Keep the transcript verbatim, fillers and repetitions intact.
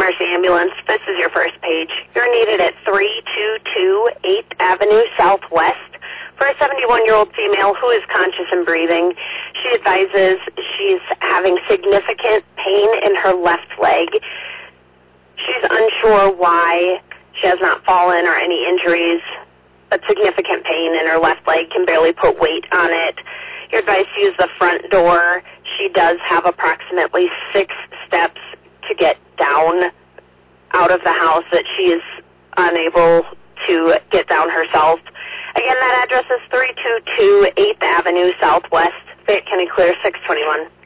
Mercy Ambulance. This is your first page. You're needed at three two two eighth Avenue Southwest for a seventy-one-year-old female who is conscious and breathing. She advises she's having significant pain in her left leg. She's unsure why. She has not fallen or any injuries, but significant pain in her left leg, can barely put weight on it. You're advised to use the front door. She does have approximately six steps to get down out of the house that she is unable to get down herself. Again, that address is three two two eighth Avenue Southwest, Fayette County Clear six twenty-one.